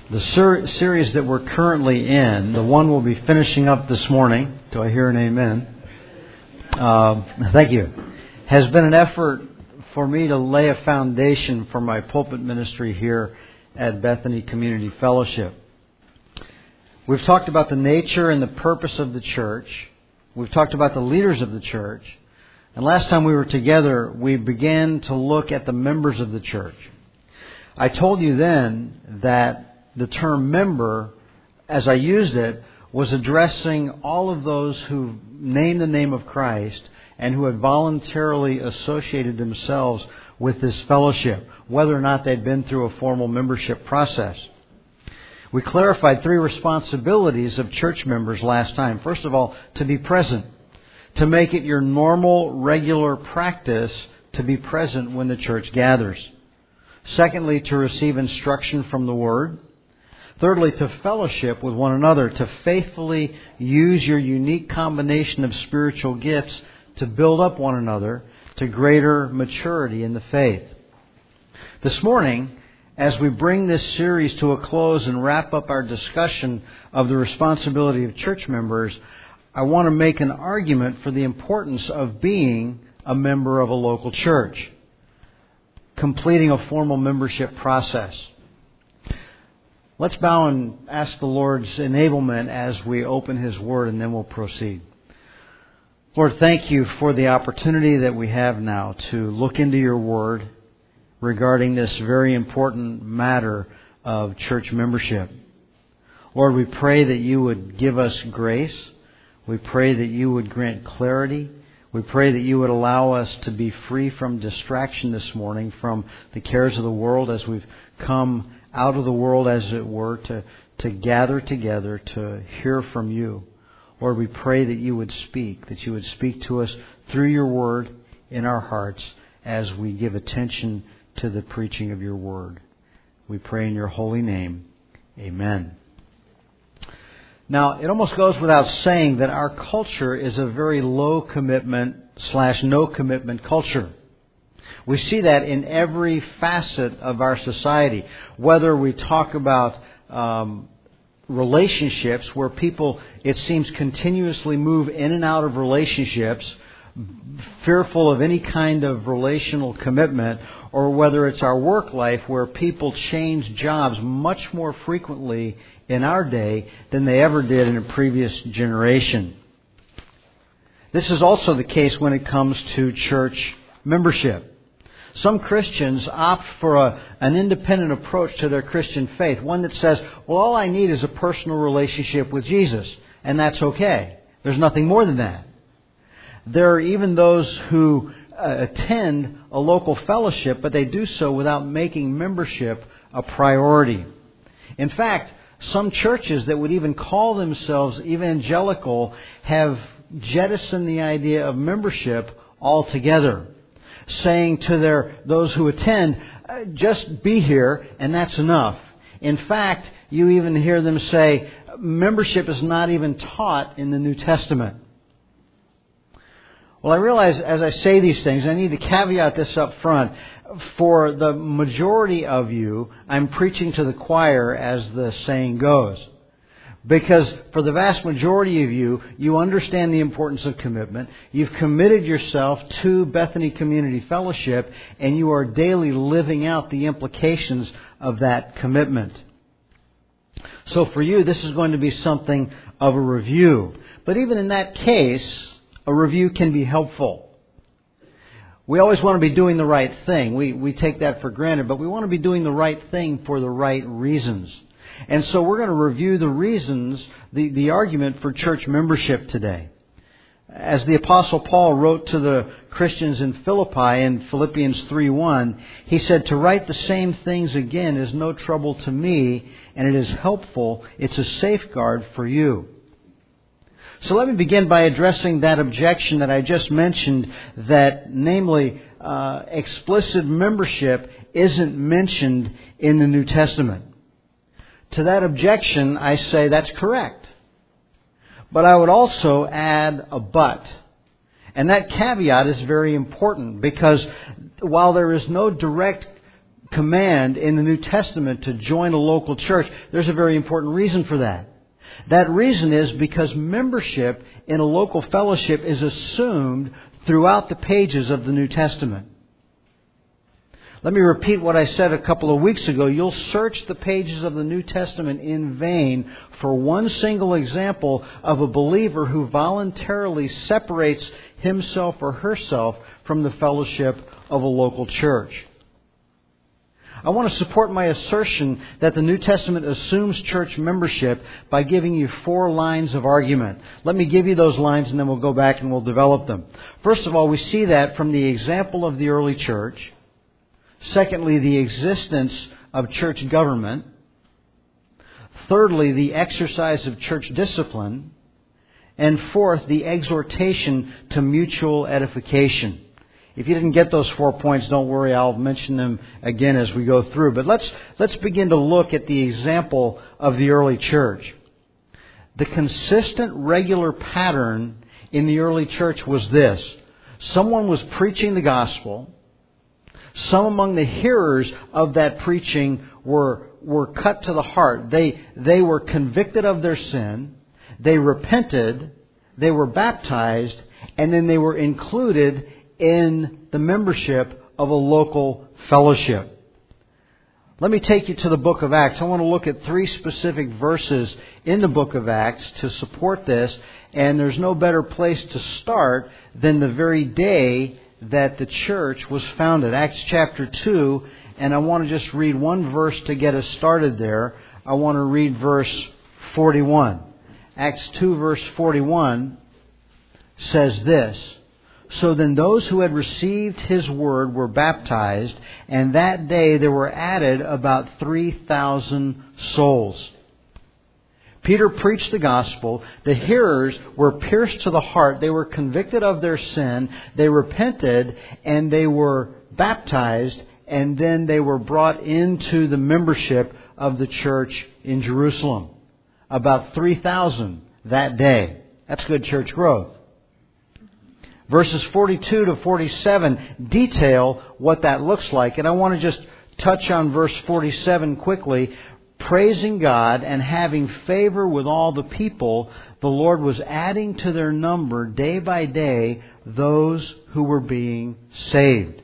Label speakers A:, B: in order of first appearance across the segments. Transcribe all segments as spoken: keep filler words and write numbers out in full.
A: The ser- series that we're currently in, the one we'll be finishing up this morning, do I hear an amen? Uh, thank you. Has been an effort for me to lay a foundation for my pulpit ministry here at Bethany Community Fellowship. We've talked about the nature and the purpose of the church. We've talked about the leaders of the church. And last time we were together, we began to look at the members of the church. I told you then that the term member, as I used it, was addressing all of those who named the name of Christ and who had voluntarily associated themselves with this fellowship, whether or not they'd been through a formal membership process. We clarified three responsibilities of church members last time. First of all, to be present, to make it your normal, regular practice to be present when the church gathers. Secondly, to receive instruction from the Word. Thirdly, to fellowship with one another, to faithfully use your unique combination of spiritual gifts to build up one another to greater maturity in the faith. This morning, as we bring this series to a close and wrap up our discussion of the responsibility of church members, I want to make an argument for the importance of being a member of a local church, completing a formal membership process. Let's bow and ask the Lord's enablement as we open His Word, and then we'll proceed. Lord, thank you for the opportunity that we have now to look into your Word regarding this very important matter of church membership. Lord, we pray that you would give us grace. We pray that you would grant clarity. We pray that you would allow us to be free from distraction this morning, from the cares of the world as we've come out of the world, as it were, to, to gather together to hear from you. Lord, we pray that you would speak, that you would speak to us through your word in our hearts as we give attention to the preaching of your word. We pray in your holy name. Amen. Now, it almost goes without saying that our culture is a very low commitment slash no commitment culture. We see that in every facet of our society. Whether we talk about um, relationships where people, it seems, continuously move in and out of relationships, fearful of any kind of relational commitment, or whether it's our work life where people change jobs much more frequently in our day than they ever did in a previous generation. This is also the case when it comes to church membership. Some Christians opt for a, an independent approach to their Christian faith, one that says, well, all I need is a personal relationship with Jesus, and that's okay. There's nothing more than that. There are even those who uh, attend a local fellowship, but they do so without making membership a priority. In fact, some churches that would even call themselves evangelical have jettisoned the idea of membership altogether, saying to their those who attend, just be here and that's enough. In fact, you even hear them say, membership is not even taught in the New Testament. Well, I realize as I say these things, I need to caveat this up front. For the majority of you, I'm preaching to the choir, as the saying goes. Because for the vast majority of you, you understand the importance of commitment. You've committed yourself to Bethany Community Fellowship, and you are daily living out the implications of that commitment. So for you, this is going to be something of a review. But even in that case, a review can be helpful. We always want to be doing the right thing. We, we take that for granted, but we want to be doing the right thing for the right reasons. And so we're going to review the reasons, the, the argument for church membership today. As the Apostle Paul wrote to the Christians in Philippi in Philippians three one, he said, to write the same things again is no trouble to me, and it is helpful. It's a safeguard for you. So let me begin by addressing that objection that I just mentioned, that namely, uh, explicit membership isn't mentioned in the New Testament. To that objection, I say that's correct. But I would also add a but. And that caveat is very important because while there is no direct command in the New Testament to join a local church, there's a very important reason for that. That reason is because membership in a local fellowship is assumed throughout the pages of the New Testament. Let me repeat what I said a couple of weeks ago. You'll search the pages of the New Testament in vain for one single example of a believer who voluntarily separates himself or herself from the fellowship of a local church. I want to support my assertion that the New Testament assumes church membership by giving you four lines of argument. Let me give you those lines and then we'll go back and we'll develop them. First of all, we see that from the example of the early church. Secondly, the existence of church government. Thirdly, the exercise of church discipline. And fourth, the exhortation to mutual edification. If you didn't get those four points, don't worry, I'll mention them again as we go through. But let's let's begin to look at the example of the early church. The consistent, regular pattern in the early church was this. Someone was preaching the gospel. Some among the hearers of that preaching were were cut to the heart. They they were convicted of their sin. They repented. They were baptized. And then they were included in the membership of a local fellowship. Let me take you to the book of Acts. I want to look at three specific verses in the book of Acts to support this. And there's no better place to start than the very day that the church was founded. Acts chapter two. And I want to just read one verse to get us started there. I want to read verse forty-one. Acts two verse forty-one says this. So then those who had received His word were baptized, and that day there were added about three thousand souls. Peter preached the gospel. The hearers were pierced to the heart. They were convicted of their sin. They repented, and they were baptized, and then they were brought into the membership of the church in Jerusalem. About three thousand that day. That's good church growth. Verses forty-two to forty-seven detail what that looks like. And I want to just touch on verse forty-seven quickly. Praising God and having favor with all the people, the Lord was adding to their number day by day those who were being saved.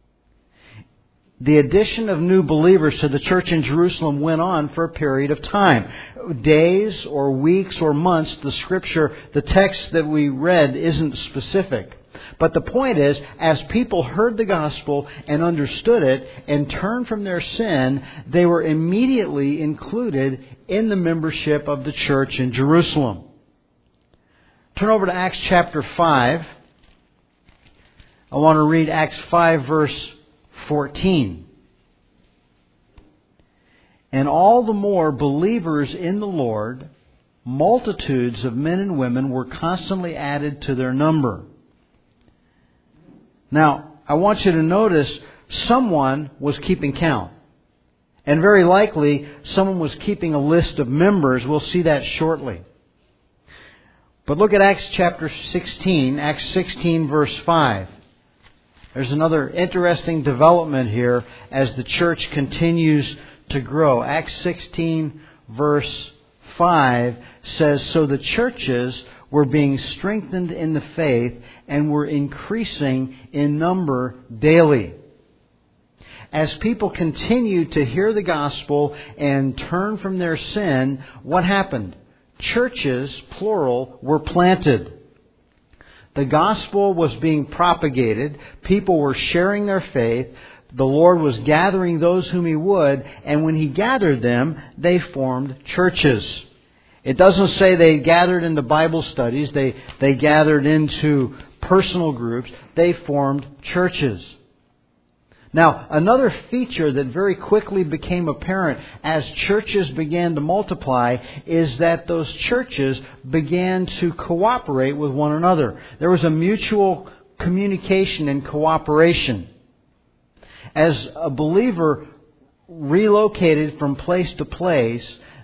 A: The addition of new believers to the church in Jerusalem went on for a period of time. Days or weeks or months, the scripture, the text that we read isn't specific. But the point is, as people heard the gospel and understood it and turned from their sin, they were immediately included in the membership of the church in Jerusalem. Turn over to Acts chapter five. I want to read Acts five verse fourteen. And all the more believers in the Lord, multitudes of men and women were constantly added to their number. Now, I want you to notice someone was keeping count. And very likely, someone was keeping a list of members. We'll see that shortly. But look at Acts chapter sixteen, Acts sixteen verse five. There's another interesting development here as the church continues to grow. Acts sixteen verse five says, So the churches were being strengthened in the faith and were increasing in number daily. As people continued to hear the gospel and turn from their sin, what happened? Churches, plural, were planted. The gospel was being propagated. People were sharing their faith. The Lord was gathering those whom He would. And when He gathered them, they formed churches. It doesn't say they gathered into Bible studies. They, they gathered into personal groups. They formed churches. Now, another feature that very quickly became apparent as churches began to multiply is that those churches began to cooperate with one another. There was a mutual communication and cooperation. As a believer relocated from place to place,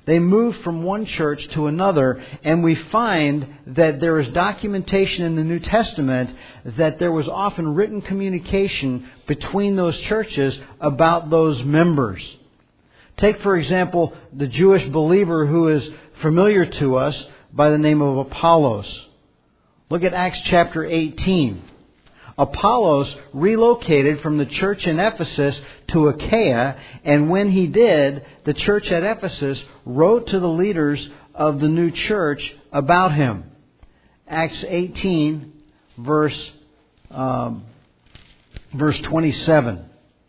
A: They moved from one church to another, and we find that there is documentation in the New Testament that there was often written communication between those churches about those members. Take, for example, the Jewish believer who is familiar to us by the name of Apollos. Look at Acts chapter eighteen. Apollos relocated from the church in Ephesus to Achaia, and when he did, the church at Ephesus wrote to the leaders of the new church about him. Acts eighteen, verse um, verse twenty-seven.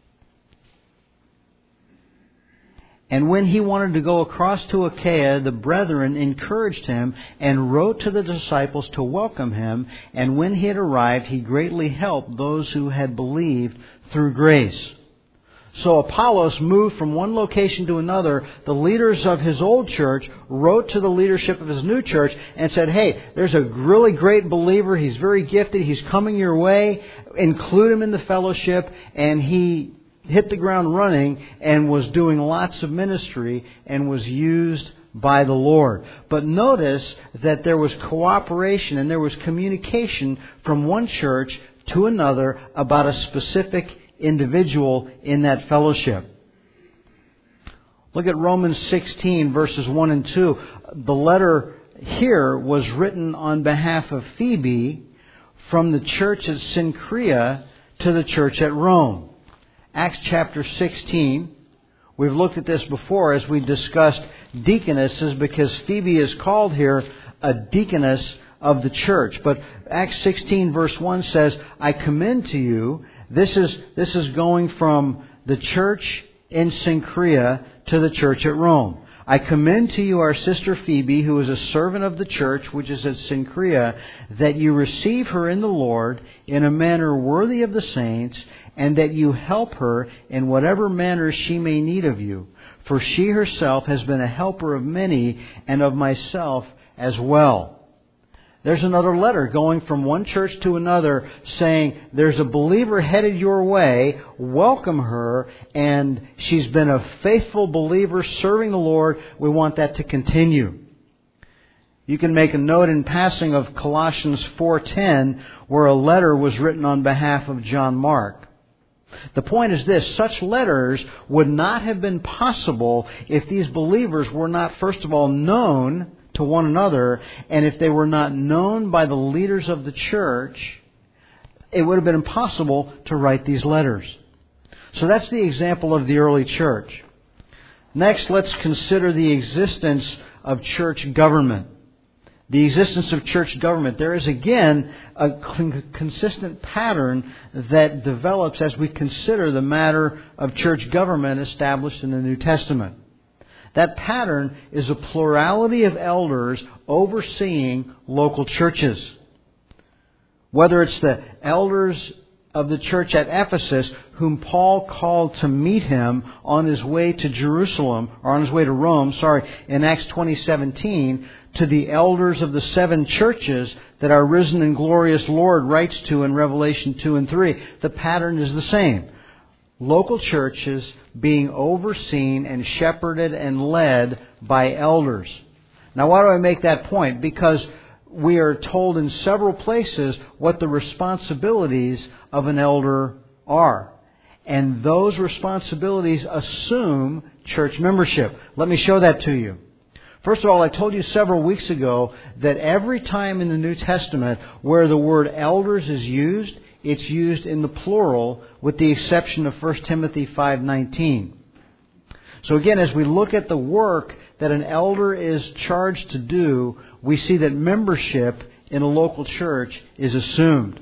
A: And when he wanted to go across to Achaia, the brethren encouraged him and wrote to the disciples to welcome him. And when he had arrived, he greatly helped those who had believed through grace. So Apollos moved from one location to another. The leaders of his old church wrote to the leadership of his new church and said, hey, there's a really great believer. He's very gifted. He's coming your way. Include him in the fellowship. And he hit the ground running and was doing lots of ministry and was used by the Lord. But notice that there was cooperation and there was communication from one church to another about a specific individual in that fellowship. Look at Romans sixteen, verses one and two. The letter here was written on behalf of Phoebe from the church at Cenchrea to the church at Rome. Acts chapter sixteen. We've looked at this before as we discussed deaconesses, because Phoebe is called here a deaconess of the church. But Acts sixteen verse one says, I commend to you. This is, this is going from the church in Cenchrea to the church at Rome. I commend to you our sister Phoebe, who is a servant of the church which is at Cenchrea, that you receive her in the Lord in a manner worthy of the saints, and that you help her in whatever manner she may need of you. For she herself has been a helper of many, and of myself as well. There's another letter going from one church to another saying, there's a believer headed your way, welcome her, and she's been a faithful believer serving the Lord. We want that to continue. You can make a note in passing of Colossians four ten, where a letter was written on behalf of John Mark. The point is this: such letters would not have been possible if these believers were not, first of all, known to one another, and if they were not known by the leaders of the church, it would have been impossible to write these letters. So that's the example of the early church. Next, let's consider the existence of church government. The existence of church government. There is again a consistent pattern that develops as we consider the matter of church government established in the New Testament. That pattern is a plurality of elders overseeing local churches. Whether it's the elders of the church at Ephesus, whom Paul called to meet him on his way to Jerusalem, or on his way to Rome, sorry, in Acts twenty seventeen, to the elders of the seven churches that our risen and glorious Lord writes to in Revelation two and three, the pattern is the same. Local churches being overseen and shepherded and led by elders. Now, why do I make that point? Because we are told in several places what the responsibilities of an elder are. And those responsibilities assume church membership. Let me show that to you. First of all, I told you several weeks ago that every time in the New Testament where the word elders is used, it's used in the plural, with the exception of First Timothy five nineteen. So again, as we look at the work that an elder is charged to do, we see that membership in a local church is assumed.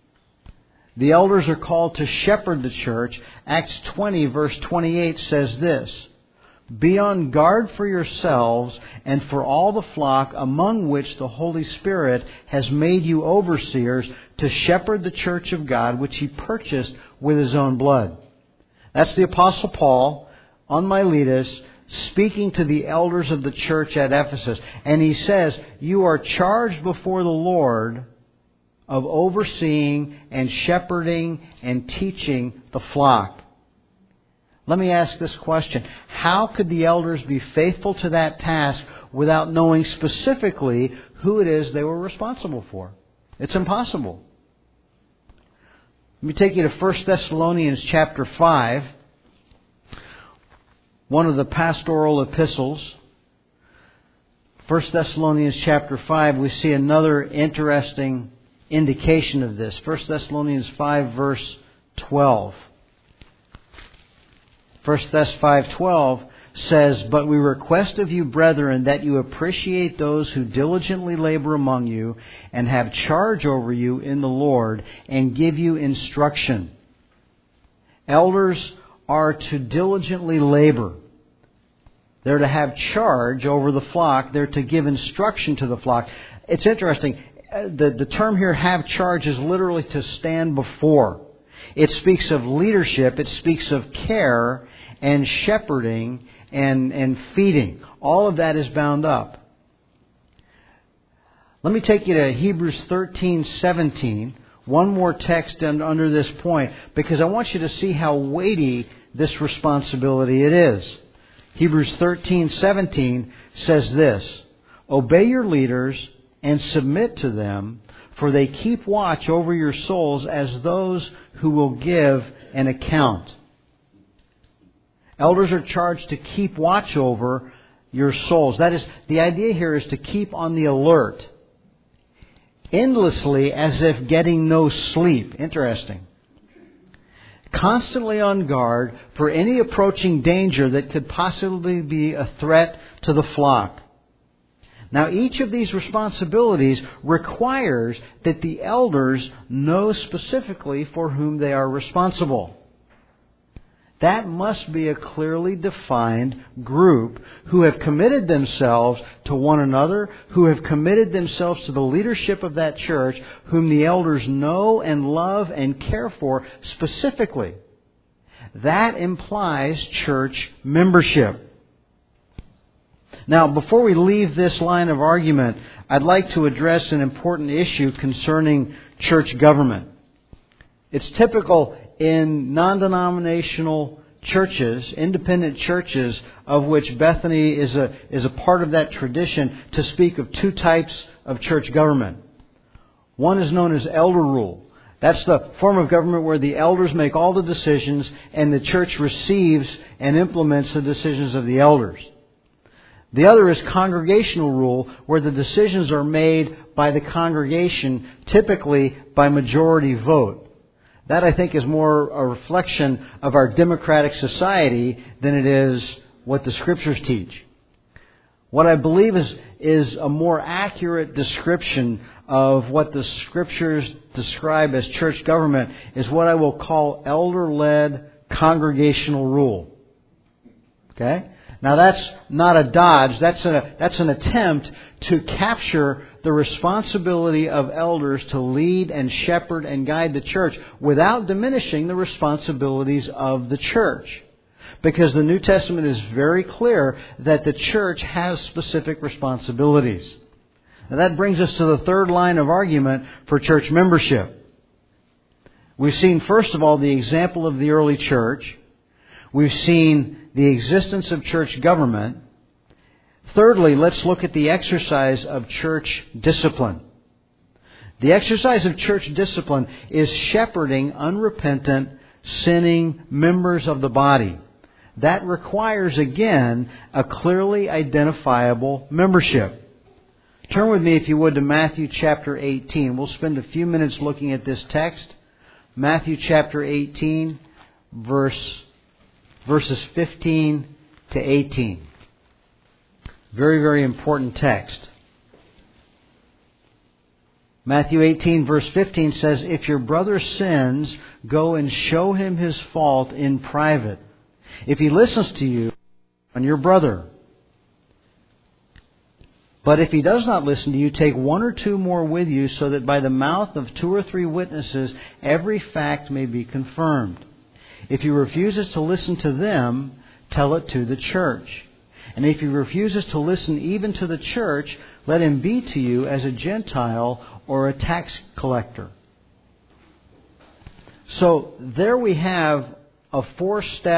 A: The elders are called to shepherd the church. Acts twenty verse twenty-eight says this: Be on guard for yourselves and for all the flock among which the Holy Spirit has made you overseers, to shepherd the church of God, which He purchased with His own blood. That's the Apostle Paul on Miletus speaking to the elders of the church at Ephesus. And he says, you are charged before the Lord of overseeing and shepherding and teaching the flock. Let me ask this question. How could the elders be faithful to that task without knowing specifically who it is they were responsible for? It's impossible. Let me take you to First Thessalonians chapter five, one of the pastoral epistles. First Thessalonians chapter five, we see another interesting indication of this. First Thessalonians five, verse twelve. First Thess five twelve says, "But we request of you, brethren, that you appreciate those who diligently labor among you and have charge over you in the Lord and give you instruction." Elders are to diligently labor. They're to have charge over the flock. They're to give instruction to the flock. It's interesting. The, the term here, have charge, is literally to stand before. It speaks of leadership. It speaks of care and shepherding and, and feeding. All of that is bound up. Let me take you to Hebrews thirteen seventeen. One more text under this point, because I want you to see how weighty this responsibility it is. Hebrews thirteen seventeen says this, "Obey your leaders and submit to them, for they keep watch over your souls as those who will give an account." Elders are charged to keep watch over your souls. That is, the idea here is to keep on the alert, endlessly, as if getting no sleep. Interesting. Constantly on guard for any approaching danger that could possibly be a threat to the flock. Now, each of these responsibilities requires that the elders know specifically for whom they are responsible. That must be a clearly defined group who have committed themselves to one another, who have committed themselves to the leadership of that church, whom the elders know and love and care for specifically. That implies church membership. Now, before we leave this line of argument, I'd like to address an important issue concerning church government. It's typical in non-denominational churches, independent churches, of which Bethany is a is a part of that tradition, to speak of two types of church government. One is known as elder rule. That's the form of government where the elders make all the decisions and the church receives and implements the decisions of the elders. The other is congregational rule, where the decisions are made by the congregation, typically by majority vote. That, I think, is more a reflection of our democratic society than it is what the Scriptures teach. What I believe is, is a more accurate description of what the Scriptures describe as church government is what I will call elder-led congregational rule. Okay? Now, that's not a dodge. That's a, that's an attempt to capture the responsibility of elders to lead and shepherd and guide the church without diminishing the responsibilities of the church. Because the New Testament is very clear that the church has specific responsibilities. Now, that brings us to the third line of argument for church membership. We've seen, first of all, the example of the early church. We've seen the existence of church government. Thirdly, let's look at the exercise of church discipline. The exercise of church discipline is shepherding unrepentant, sinning members of the body. That requires, again, a clearly identifiable membership. Turn with me, if you would, to Matthew chapter eighteen. We'll spend a few minutes looking at this text. Matthew chapter eighteen, verse, verses fifteen to eighteen. Very, very important text. Matthew eighteen, verse fifteen says, "If your brother sins, go and show him his fault in private. If he listens to you, on your brother. But if he does not listen to you, take one or two more with you, so that by the mouth of two or three witnesses every fact may be confirmed. If he refuses to listen to them, tell it to the church. And if he refuses to listen even to the church, let him be to you as a Gentile or a tax collector." So there we have a four-step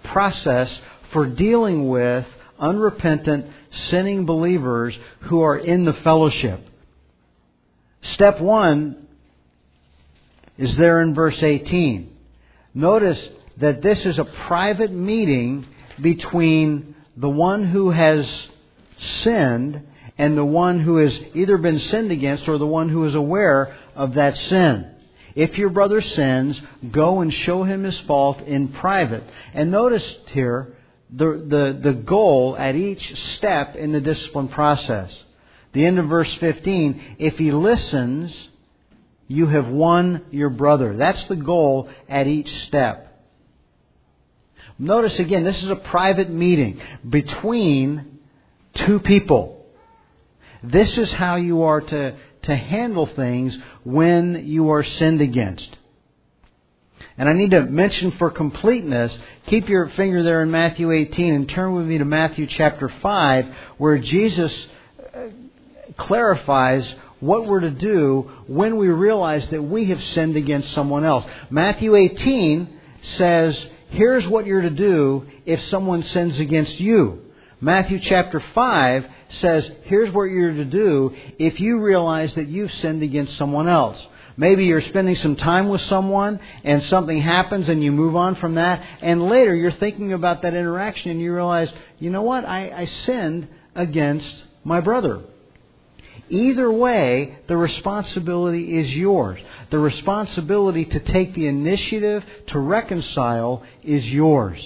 A: process for dealing with unrepentant, sinning believers who are in the fellowship. Step one is there in verse eighteen. Notice that this is a private meeting between the one who has sinned and the one who has either been sinned against or the one who is aware of that sin. If your brother sins, go and show him his fault in private. And notice here the, the, the goal at each step in the discipline process. The end of verse fifteen, if he listens, you have won your brother. That's the goal at each step. Notice again, this is a private meeting between two people. This is how you are to, to handle things when you are sinned against. And I need to mention for completeness, keep your finger there in Matthew eighteen and turn with me to Matthew chapter five, where Jesus clarifies what we're to do when we realize that we have sinned against someone else. Matthew eighteen says, here's what you're to do if someone sins against you. Matthew chapter five says, here's what you're to do if you realize that you've sinned against someone else. Maybe you're spending some time with someone and something happens and you move on from that. And later you're thinking about that interaction and you realize, you know what, I, I sinned against my brother. Either way, the responsibility is yours. The responsibility to take the initiative to reconcile is yours.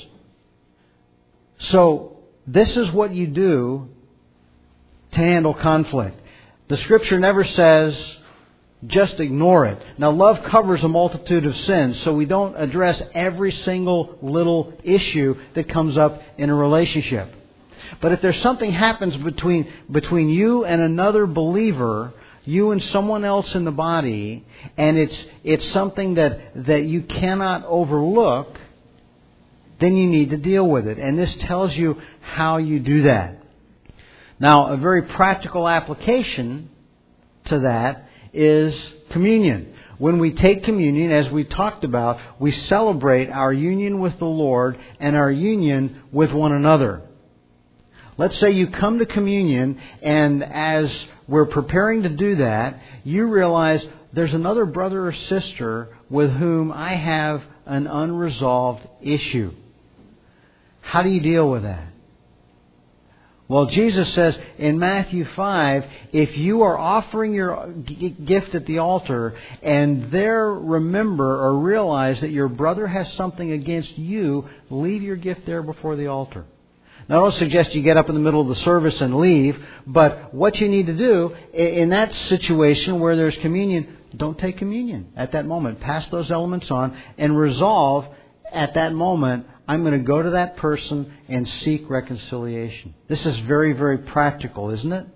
A: So, this is what you do to handle conflict. The Scripture never says, just ignore it. Now, love covers a multitude of sins, so we don't address every single little issue that comes up in a relationship. But if there's something happens between between you and another believer, you and someone else in the body, and it's it's something that, that you cannot overlook, then you need to deal with it. And this tells you how you do that. Now, a very practical application to that is communion. When we take communion, as we talked about, we celebrate our union with the Lord and our union with one another. Let's say you come to communion, and as we're preparing to do that, you realize there's another brother or sister with whom I have an unresolved issue. How do you deal with that? Well, Jesus says in Matthew five, if you are offering your gift at the altar and there remember or realize that your brother has something against you, leave your gift there before the altar. Now, I don't suggest you get up in the middle of the service and leave, but what you need to do in that situation where there's communion, don't take communion at that moment. Pass those elements on and resolve at that moment, I'm going to go to that person and seek reconciliation. This is very, very practical, isn't it?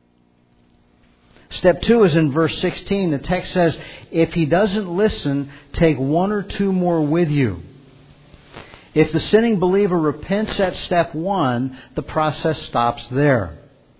A: Step two is in verse sixteen. The text says, if he doesn't listen, take one or two more with you. If the sinning believer repents at step one, the process stops there.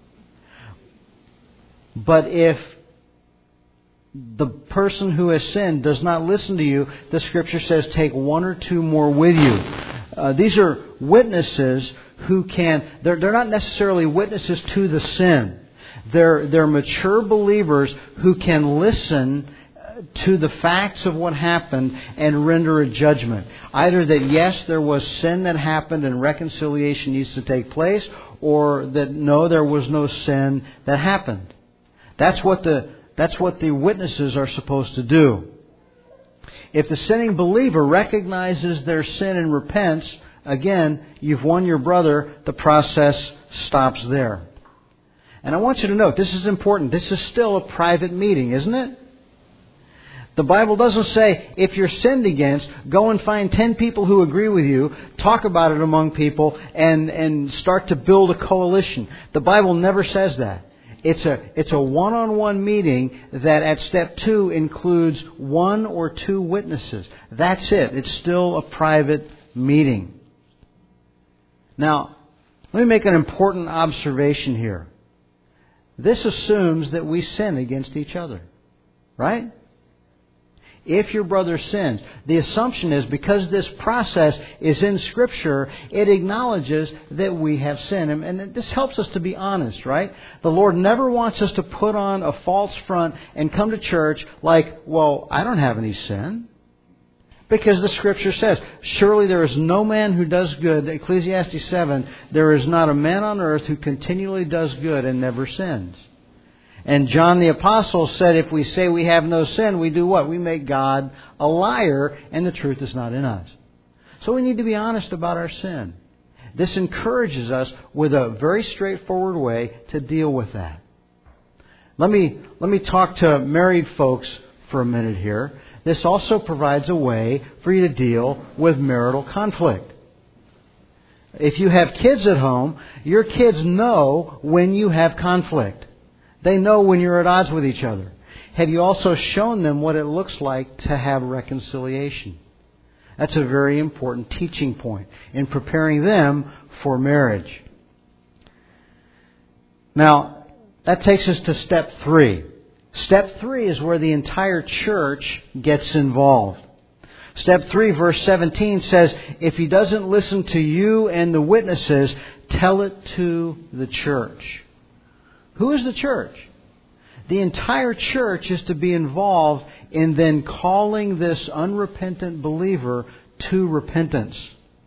A: But if the person who has sinned does not listen to you, the Scripture says take one or two more with you. Uh, these are witnesses who can, they're, they're not necessarily witnesses to the sin. They're, they're mature believers who can listen to the facts of what happened and render a judgment. Either that yes, there was sin that happened and reconciliation needs to take place, or that no, there was no sin that happened. That's what the that's what the witnesses are supposed to do. If the sinning believer recognizes their sin and repents, again, you've won your brother, the process stops there. And I want you to note, this is important. This is still a private meeting, isn't it? The Bible doesn't say, if you're sinned against, go and find ten people who agree with you, talk about it among people, and, and start to build a coalition. The Bible never says that. It's a, it's a one-on-one meeting that at step two includes one or two witnesses. That's it. It's still a private meeting. Now, let me make an important observation here. This assumes that we sin against each other. Right? if your brother sins. The assumption is because this process is in Scripture, it acknowledges that we have sinned. And, and this helps us to be honest, right? The Lord never wants us to put on a false front and come to church like, well, I don't have any sin. Because the Scripture says, surely there is no man who does good. Ecclesiastes seven, there is not a man on earth who continually does good and never sins. And John the Apostle said, if we say we have no sin, we do what? We make God a liar, and the truth is not in us. So we need to be honest about our sin. This encourages us with a very straightforward way to deal with that. Let me, let me talk to married folks for a minute here. This also provides a way for you to deal with marital conflict. If you have kids at home, your kids know when you have conflict. They know when you're at odds with each other. Have you also shown them what it looks like to have reconciliation? That's a very important teaching point in preparing them for marriage. Now, that takes us to step three. Step three is where the entire church gets involved. Step three, verse seventeen says, if he doesn't listen to you and the witnesses, tell it to the church. Who is the church? The entire church is to be involved in then calling this unrepentant believer to repentance.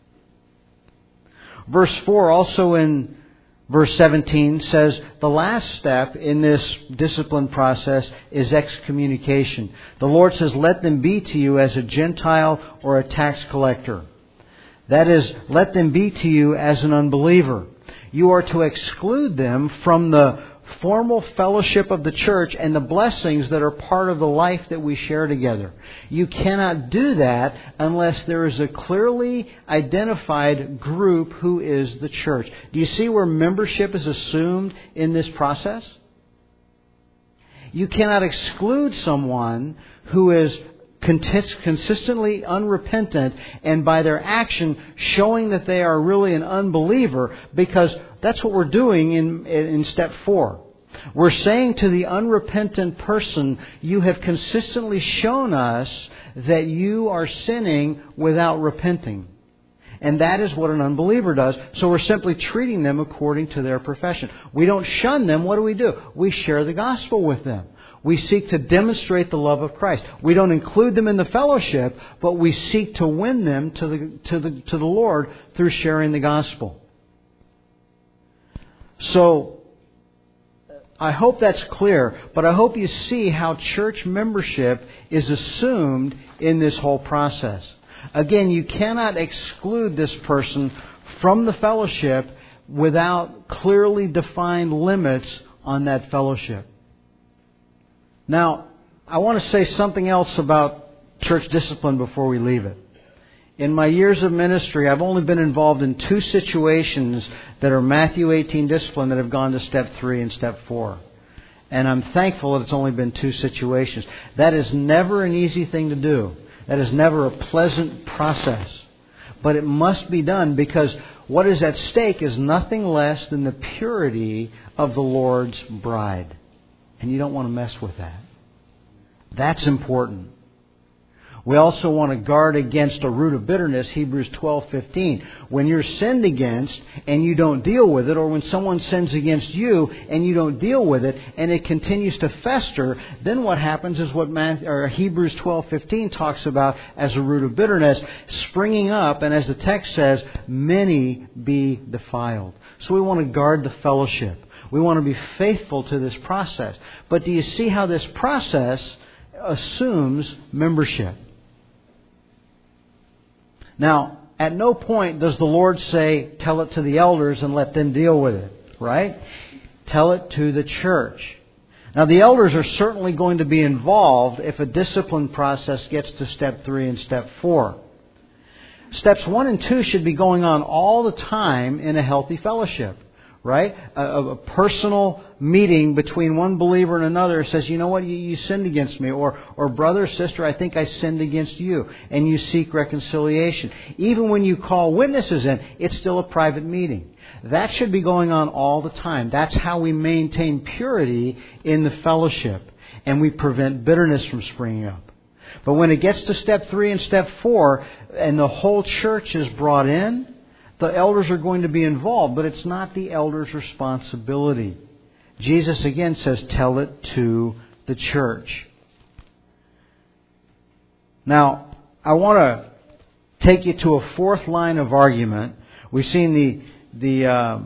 A: Verse four, also in verse seventeen, says the last step in this discipline process is excommunication. The Lord says, let them be to you as a Gentile or a tax collector. That is, let them be to you as an unbeliever. You are to exclude them from the formal fellowship of the church and the blessings that are part of the life that we share together. You cannot do that unless there is a clearly identified group who is the church. Do you see where membership is assumed in this process? You cannot exclude someone who is consistently unrepentant and by their action showing that they are really an unbeliever, because that's what we're doing in, in step four. We're saying to the unrepentant person, you have consistently shown us that you are sinning without repenting. And that is what an unbeliever does. So we're simply treating them according to their profession. We don't shun them. What do we do? We share the gospel with them. We seek to demonstrate the love of Christ. We don't include them in the fellowship, but we seek to win them to the, to the, to the Lord through sharing the gospel. So, I hope that's clear, but I hope you see how church membership is assumed in this whole process. Again, you cannot exclude this person from the fellowship without clearly defined limits on that fellowship. Now, I want to say something else about church discipline before we leave it. In my years of ministry, I've only been involved in two situations that are Matthew eighteen discipline that have gone to step three and step four. And I'm thankful that it's only been two situations. That is never an easy thing to do. That is never a pleasant process. But it must be done because what is at stake is nothing less than the purity of the Lord's bride. And you don't want to mess with that. That's important. We also want to guard against a root of bitterness, Hebrews twelve fifteen. When you're sinned against and you don't deal with it, or when someone sins against you and you don't deal with it, and it continues to fester, then what happens is what Matthew, or Hebrews twelve fifteen talks about as a root of bitterness, springing up, and as the text says, many be defiled. So we want to guard the fellowship. We want to be faithful to this process. But do you see how this process assumes membership? Now, at no point does the Lord say, tell it to the elders and let them deal with it, right? Tell it to the church. Now, the elders are certainly going to be involved if a discipline process gets to step three and step four. Steps one and two should be going on all the time in a healthy fellowship. Right? A, a personal meeting between one believer and another says, you know what, you, you sinned against me. Or, or brother, sister, I think I sinned against you. And you seek reconciliation. Even when you call witnesses in, it's still a private meeting. That should be going on all the time. That's how we maintain purity in the fellowship. And we prevent bitterness from springing up. But when it gets to step three and step four, and the whole church is brought in, the elders are going to be involved, but it's not the elders' responsibility. Jesus again says, tell it to the church. Now, I want to take you to a fourth line of argument. We've seen the the uh,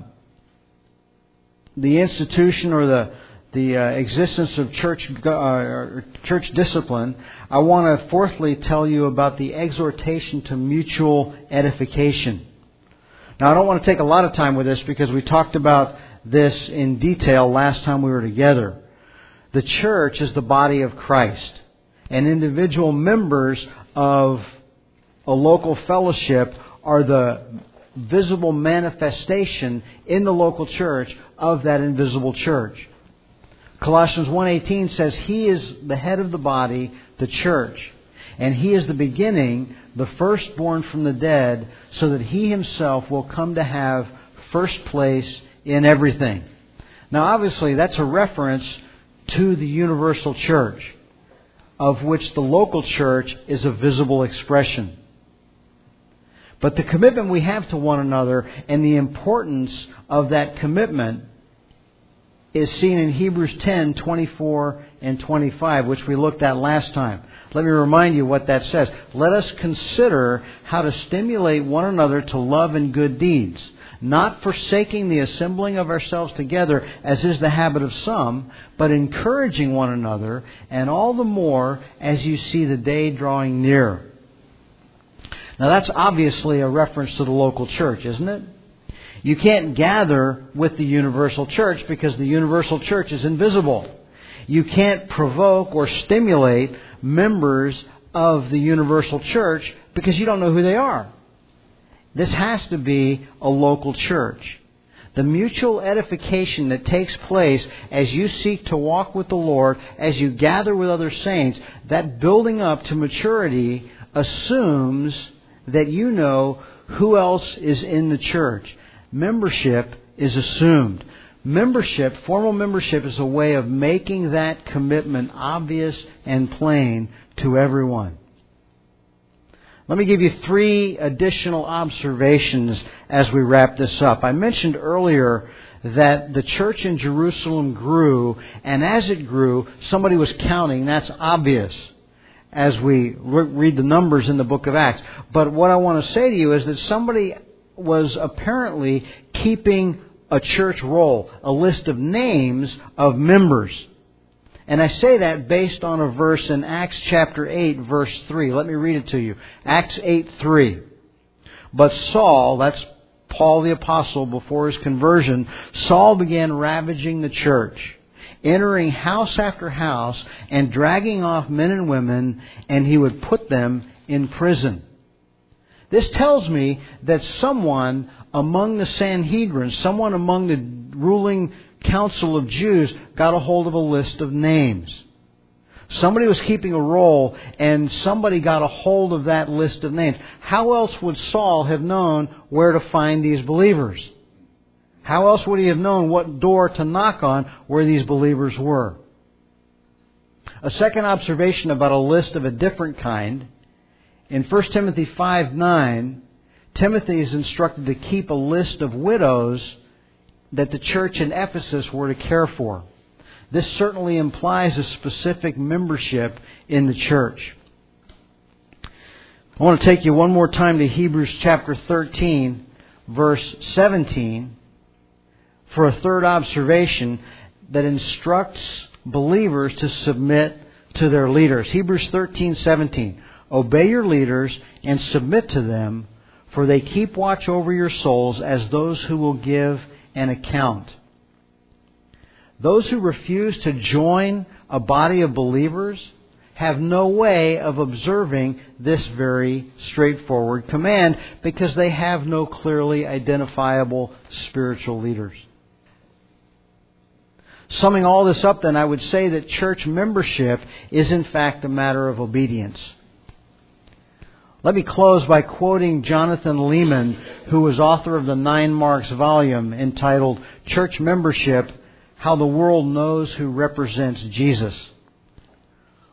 A: the institution or the the uh, existence of church uh, church discipline. I want to fourthly tell you about the exhortation to mutual edification. Now, I don't want to take a lot of time with this because we talked about this in detail last time we were together. The church is the body of Christ, and individual members of a local fellowship are the visible manifestation in the local church of that invisible church. Colossians one eighteen says, He is the head of the body, the church, and He is the beginning, the firstborn from the dead, so that He Himself will come to have first place in everything. Now, obviously, that's a reference to the universal church, of which the local church is a visible expression. But the commitment we have to one another and the importance of that commitment is seen in Hebrews ten, twenty-four and twenty-five, which we looked at last time. Let me remind you what that says. Let us consider how to stimulate one another to love and good deeds, not forsaking the assembling of ourselves together, as is the habit of some, but encouraging one another, and all the more as you see the day drawing near. Now, that's obviously a reference to the local church, isn't it? You can't gather with the universal church because the universal church is invisible. You can't provoke or stimulate members of the universal church because you don't know who they are. This has to be a local church. The mutual edification that takes place as you seek to walk with the Lord, as you gather with other saints, that building up to maturity assumes that you know who else is in the church. Membership is assumed. Membership, formal membership, is a way of making that commitment obvious and plain to everyone. Let me give you three additional observations as we wrap this up. I mentioned earlier that the church in Jerusalem grew, and as it grew, somebody was counting. That's obvious as we re- read the numbers in the book of Acts. But what I want to say to you is that somebody was apparently keeping a church roll, a list of names of members. And I say that based on a verse in Acts chapter eight, verse three. Let me read it to you. Acts eight, three. But Saul, that's Paul the Apostle before his conversion, Saul began ravaging the church, entering house after house and dragging off men and women, and he would put them in prison. This tells me that someone among the Sanhedrin, someone among the ruling council of Jews, got a hold of a list of names. Somebody was keeping a roll, and somebody got a hold of that list of names. How else would Saul have known where to find these believers? How else would he have known what door to knock on where these believers were? A second observation about a list of a different kind. In First Timothy five nine, Timothy is instructed to keep a list of widows that the church in Ephesus were to care for. This certainly implies a specific membership in the church. I want to take you one more time to Hebrews chapter thirteen, verse seventeen, for a third observation that instructs believers to submit to their leaders. Hebrews thirteen seventeen. Obey your leaders and submit to them, for they keep watch over your souls as those who will give an account. Those who refuse to join a body of believers have no way of observing this very straightforward command because they have no clearly identifiable spiritual leaders. Summing all this up, then, I would say that church membership is in fact a matter of obedience. Let me close by quoting Jonathan Lehman, who was author of the Nine Marks volume entitled Church Membership, How the World Knows Who Represents Jesus.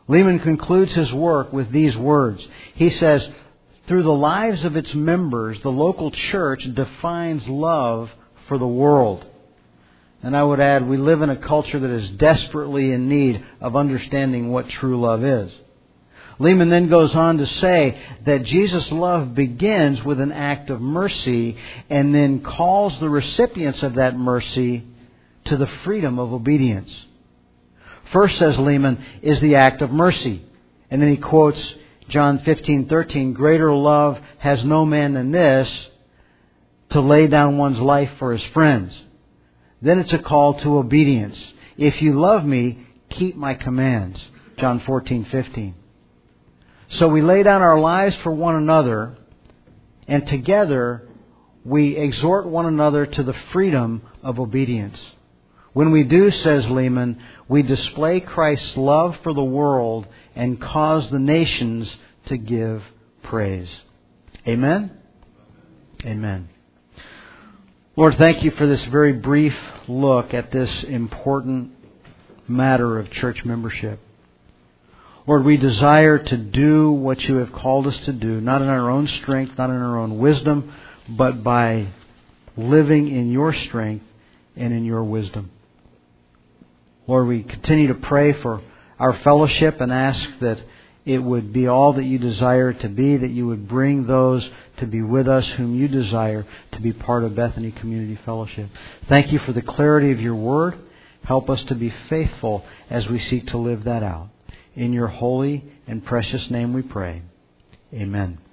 A: Lehman concludes his work with these words. He says, through the lives of its members, the local church defines love for the world. And I would add, we live in a culture that is desperately in need of understanding what true love is. Lehman then goes on to say that Jesus' love begins with an act of mercy and then calls the recipients of that mercy to the freedom of obedience. First, says Lehman, is the act of mercy. And then he quotes John fifteen thirteen, greater love has no man than this, to lay down one's life for his friends. Then it's a call to obedience. If you love me, keep my commands. John fourteen fifteen. So we lay down our lives for one another, and together we exhort one another to the freedom of obedience. When we do, says Lehman, we display Christ's love for the world and cause the nations to give praise. Amen? Amen. Lord, thank you for this very brief look at this important matter of church membership. Lord, we desire to do what you have called us to do, not in our own strength, not in our own wisdom, but by living in your strength and in your wisdom. Lord, we continue to pray for our fellowship and ask that it would be all that you desire it to be, that you would bring those to be with us whom you desire to be part of Bethany Community Fellowship. Thank you for the clarity of your word. Help us to be faithful as we seek to live that out. In your holy and precious name we pray. Amen.